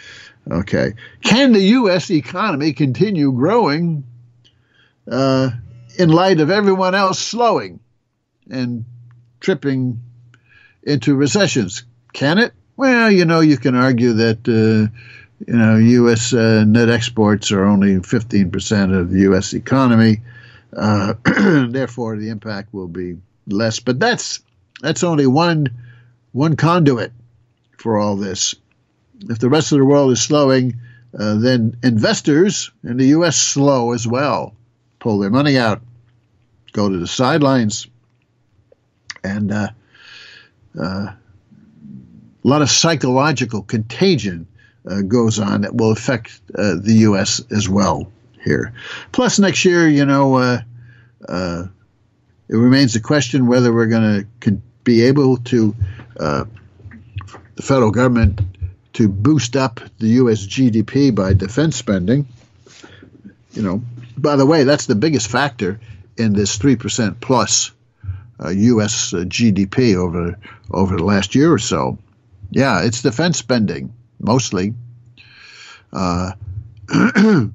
Okay. Can the U S economy continue growing uh, in light of everyone else slowing and tripping into recessions? Can it? Well, you know, you can argue that, uh, you know, U S uh, net exports are only fifteen percent of the U S economy. Uh, therefore, the impact will be less. But that's that's only one one conduit for all this. If the rest of the world is slowing, uh, then investors in the U S slow as well, pull their money out, go to the sidelines, and uh, uh, a lot of psychological contagion uh, goes on that will affect uh, the U S as well here. Plus, next year, you know, uh, uh, it remains a question whether we're going to be able to, uh, the federal government, to boost up the U S G D P by defense spending. You know, by the way, that's the biggest factor in this three percent plus uh, U S uh, G D P over over the last year or so. Yeah, it's defense spending, mostly. Uh, and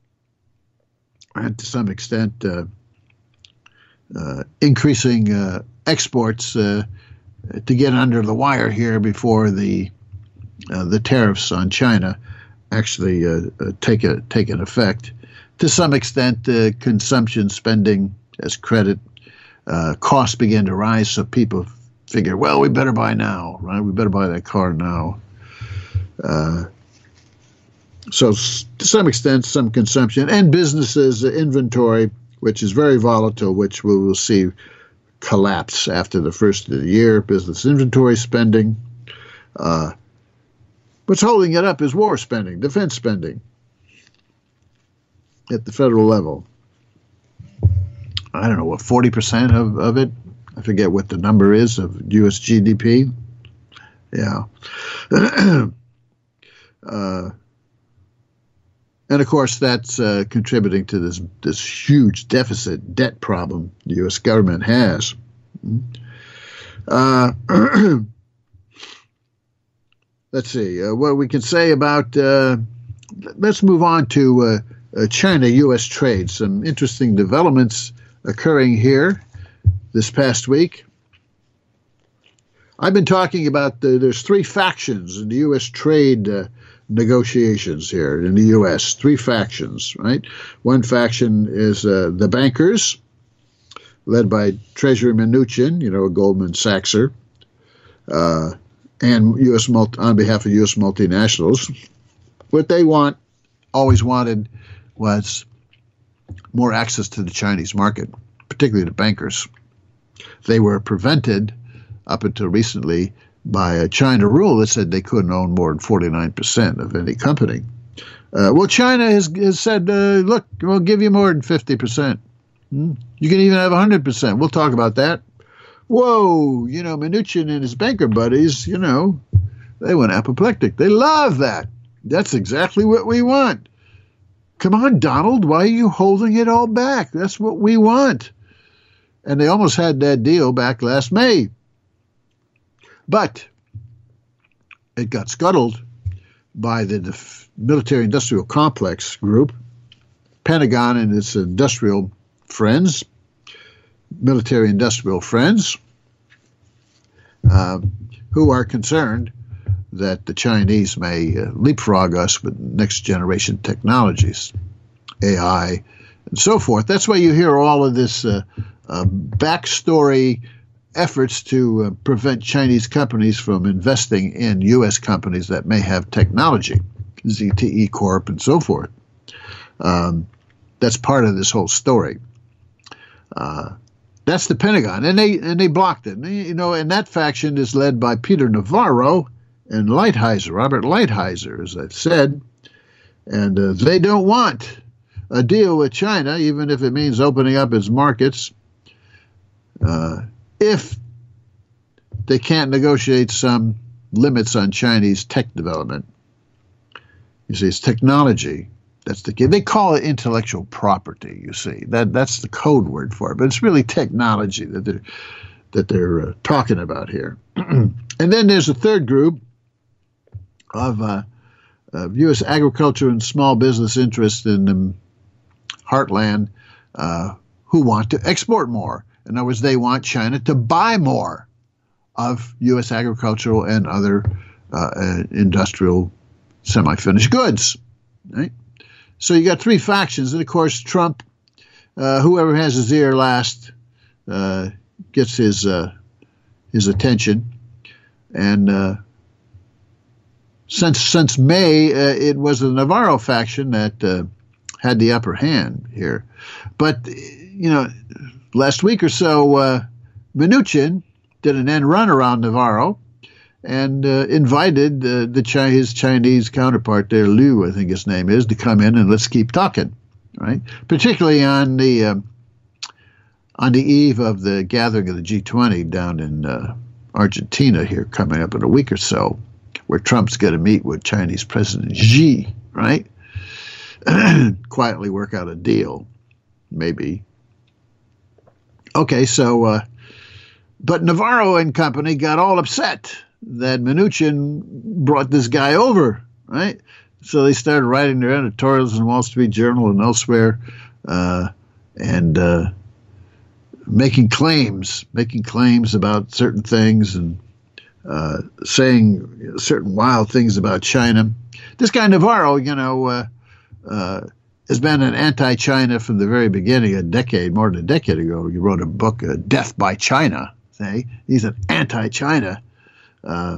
to some extent, uh, uh, increasing uh, exports uh, to get under the wire here before the Uh, the tariffs on China actually uh, uh, take a take an effect. To some extent, uh, consumption spending as credit uh, costs begin to rise, so people figure, well, we better buy now, right? We better buy that car now. Uh, so, s- to some extent, some consumption and businesses' inventory, which is very volatile, which we will see collapse after the first of the year. Business inventory spending. Uh, What's holding it up is war spending, defense spending at the federal level. I don't know, what, forty percent of, of it? I forget what the number is of U S G D P. Yeah. uh, and, of course, that's uh, contributing to this, this huge deficit debt problem the U S government has. Uh Let's see uh, what we can say about. Uh, let's move on to uh, uh, China U S trade. Some interesting developments occurring here this past week. I've been talking about the, there's three factions in the U S trade uh, negotiations here in the U S. Three factions, right? One faction is uh, the bankers, led by Treasury Mnuchin, you know, a Goldman Sachser. Uh, and U S multi, on behalf of U S multinationals. What they want, always wanted, was more access to the Chinese market, particularly the bankers. They were prevented, up until recently, by a China rule that said they couldn't own more than forty-nine percent of any company. Uh, well, China has, has said, uh, look, we'll give you more than fifty percent. Hmm? You can even have one hundred percent. We'll talk about that. Whoa, you know, Mnuchin and his banker buddies, you know, they went apoplectic. They love that. That's exactly what we want. Come on, Donald, why are you holding it all back? That's what we want. And they almost had that deal back last May. But it got scuttled by the def- military-industrial complex group, Pentagon and its industrial friends, military-industrial friends, uh, who are concerned that the Chinese may uh, leapfrog us with next-generation technologies, A I, and so forth. That's why you hear all of this uh, uh, backstory efforts to uh, prevent Chinese companies from investing in U S companies that may have technology, Z T E Corp and so forth. Um, that's part of this whole story. Uh, that's the Pentagon, and they and they blocked it. And, you know, and that faction is led by Peter Navarro and Lighthizer, Robert Lighthizer, as I've said, and uh, they don't want a deal with China, even if it means opening up its markets, uh, if they can't negotiate some limits on Chinese tech development. You see, it's technology. That's the key. They call it intellectual property. You see, that that's the code word for it, but it's really technology that they're that they're uh, talking about here. And then there's a third group of uh, uh, U S agriculture and small business interests in the heartland uh, who want to export more. In other words, they want China to buy more of U S agricultural and other uh, uh, industrial semi-finished goods. Right? So you got three factions, and of course Trump, uh, whoever has his ear last, uh, gets his uh, his attention, and uh, since since May, uh, it was the Navarro faction that uh, had the upper hand here. But you know, last week or so, uh, Mnuchin did an end run around Navarro and uh, invited uh, the Chi- his Chinese counterpart there, Liu, I think his name is, to come in and let's keep talking, right? Particularly on the um, on the eve of the gathering of the G twenty down in uh, Argentina here, coming up in a week or so, where Trump's going to meet with Chinese President Xi, right? Quietly work out a deal, maybe. Okay, so, uh, but Navarro and company got all upset that Mnuchin brought this guy over, right? So they started writing their editorials in the Wall Street Journal and elsewhere, uh, and uh, making claims, making claims about certain things and uh, saying certain wild things about China. This guy Navarro, you know, uh, uh, has been an anti-China from the very beginning, a decade, more than a decade ago. He wrote a book, uh, Death by China. Say he's an anti-China uh,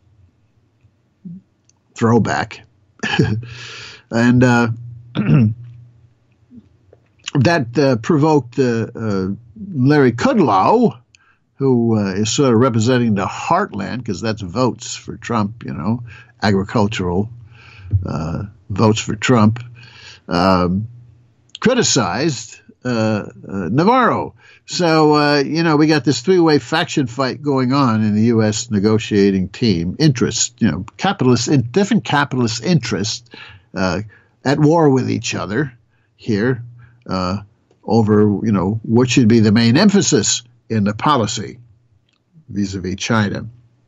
throwback. And uh, that uh, provoked uh, uh, Larry Kudlow, who uh, is sort of representing the heartland, because that's votes for Trump, you know, agricultural uh, votes for Trump, um, criticized uh, uh, Navarro. So, uh, you know, we got this three-way faction fight going on in the U S negotiating team. Interests, you know, capitalist, different capitalist interests uh, at war with each other here uh, over, you know, what should be the main emphasis in the policy vis-a-vis China.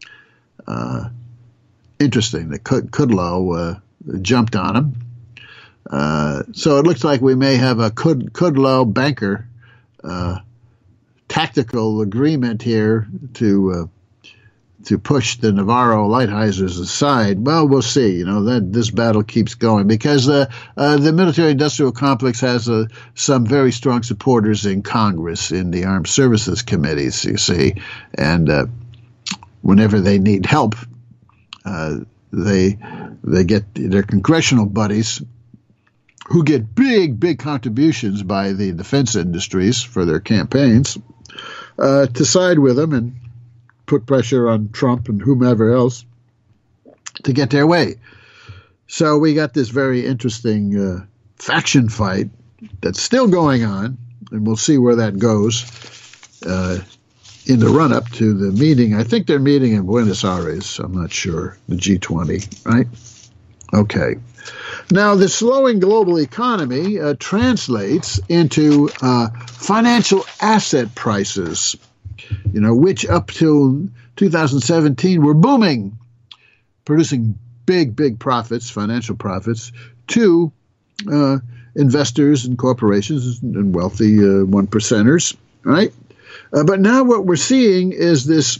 Uh, interesting that Kudlow uh, jumped on him. Uh, so it looks like we may have a Kud, Kudlow banker uh, tactical agreement here to uh, to push the Navarro Lighthisers aside. Well, we'll see. You know, that this battle keeps going because uh, uh, the military-industrial complex has uh, some very strong supporters in Congress, in the armed services committees, you see, and uh, whenever they need help, uh, they they get their congressional buddies, who get big, big contributions by the defense industries for their campaigns, uh, to side with them and put pressure on Trump and whomever else to get their way. So we got this very interesting uh, faction fight that's still going on, and we'll see where that goes uh, in the run-up to the meeting. I think they're meeting in Buenos Aires. I'm not sure. The G twenty, right? Okay. Now, the slowing global economy uh, translates into uh, financial asset prices, you know, which up till two thousand seventeen were booming, producing big, big profits, financial profits, to uh, investors and corporations and wealthy uh, one percenters, right? Uh, but now what we're seeing is this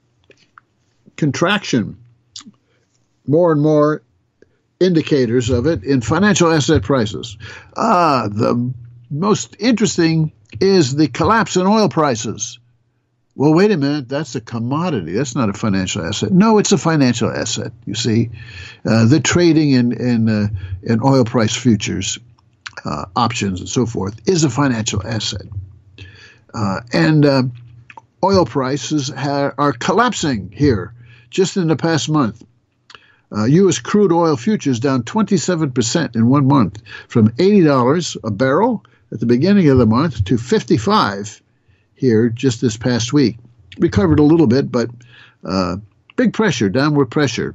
contraction, more and more indicators of it in financial asset prices. Ah, the most interesting is the collapse in oil prices. Well, wait a minute, that's a commodity. That's not a financial asset. No, it's a financial asset, you see. Uh, the trading in in, uh, in oil price futures, uh, options and so forth, is a financial asset. Uh, and uh, oil prices ha- are collapsing here just in the past month. Uh, U S crude oil futures down twenty-seven percent in one month, from eighty dollars a barrel at the beginning of the month to fifty-five dollars here just this past week. Recovered a little bit, but uh, big pressure, downward pressure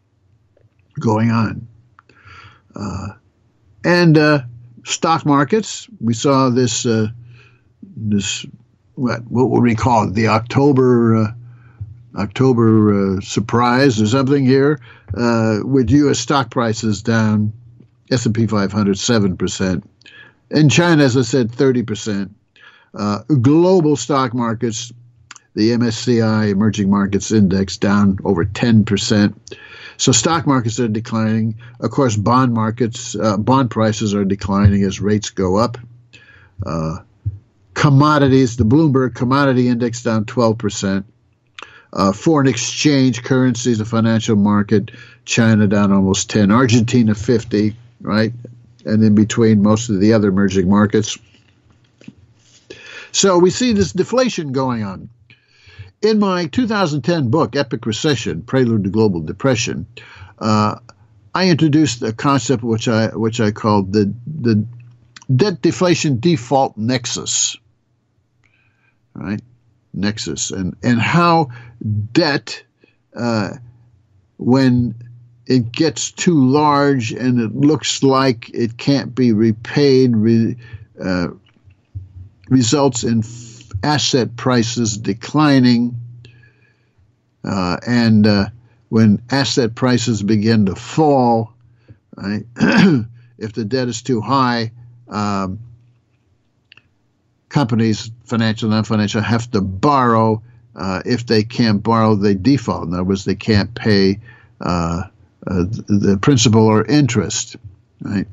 going on. Uh, and uh, stock markets, we saw this, uh, this what, what would we call it, the October uh, October uh, surprise or something here, uh, with U S stock prices down, S and P five hundred seven percent. In China, as I said, thirty percent. Uh, global stock markets, the M S C I Emerging Markets Index down over ten percent. So stock markets are declining. Of course, bond markets, uh, bond prices are declining as rates go up. Uh, commodities, the Bloomberg Commodity Index down twelve percent. Uh, foreign exchange currencies, the financial market, China down almost ten, Argentina fifty, right? And in between most of the other emerging markets. So we see this deflation going on. In my two thousand ten book, Epic Recession, Prelude to Global Depression, uh, I introduced a concept which I which I called the, the debt deflation default nexus, right? Nexus, and, and how debt, uh, when it gets too large and it looks like it can't be repaid, re, uh, results in f- asset prices declining. Uh, and uh, when asset prices begin to fall, right, if the debt is too high, um, companies, financial, non-financial, have to borrow. Uh, if they can't borrow, they default. In other words, they can't pay uh, uh, the principal or interest. Right?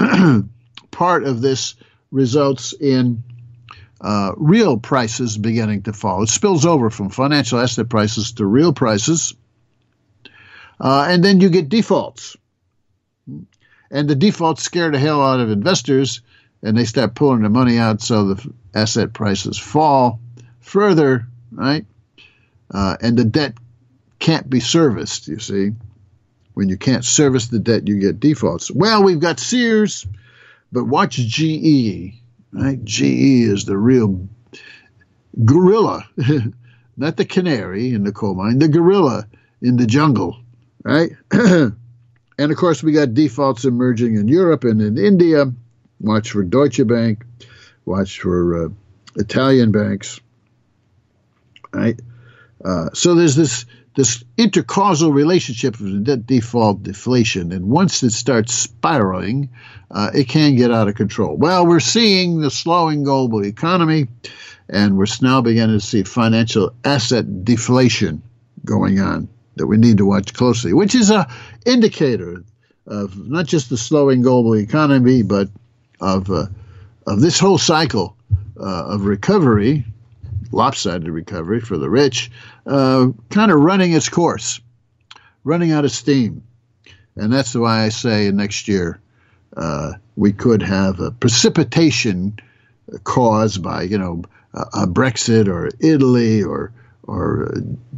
Part of this results in uh, real prices beginning to fall. It spills over from financial asset prices to real prices, uh, and then you get defaults. And the defaults scare the hell out of investors, and they start pulling the money out, so the asset prices fall further, right? Uh, and the debt can't be serviced, you see. When you can't service the debt, you get defaults. Well, we've got Sears, but watch G E, right? G E is the real gorilla, not the canary in the coal mine, the gorilla in the jungle, right? And, of course, we got defaults emerging in Europe and in India. Watch for Deutsche Bank. Watch for uh, Italian banks. Right. Uh, so there's this this intercausal relationship of debt default deflation, and once it starts spiraling, uh, it can get out of control. Well, we're seeing the slowing global economy, and we're now beginning to see financial asset deflation going on that we need to watch closely, which is a indicator of not just the slowing global economy, but of uh, of this whole cycle uh, of recovery, lopsided recovery for the rich, uh, kind of running its course, running out of steam. And that's why I say next year uh, we could have a precipitation caused by, you know, a, a Brexit or Italy or or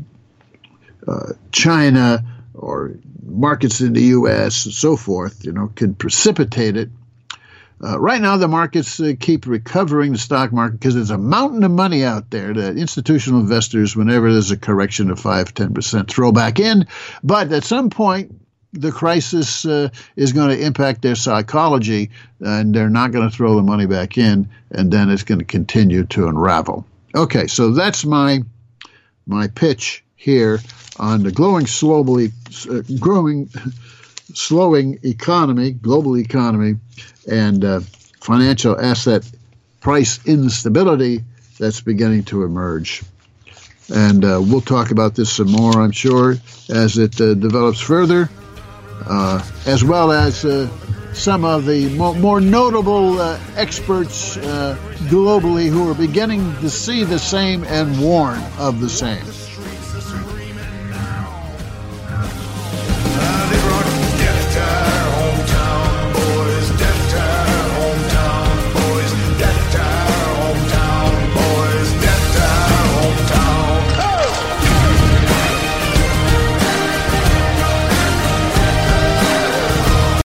uh, China or markets in the U S and so forth, you know, can precipitate it. Uh, right now, the markets uh, keep recovering, the stock market, because there's a mountain of money out there that institutional investors, whenever there's a correction of five, ten percent, throw back in. But at some point, the crisis uh, is going to impact their psychology, and they're not going to throw the money back in, and then it's going to continue to unravel. Okay, so that's my my pitch here on the glowing, slowly uh, growing, slowing economy, global economy, and uh, financial asset price instability that's beginning to emerge. And uh, we'll talk about this some more, I'm sure, as it uh, develops further, uh, as well as uh, some of the mo- more notable uh, experts uh, globally who are beginning to see the same and warn of the same.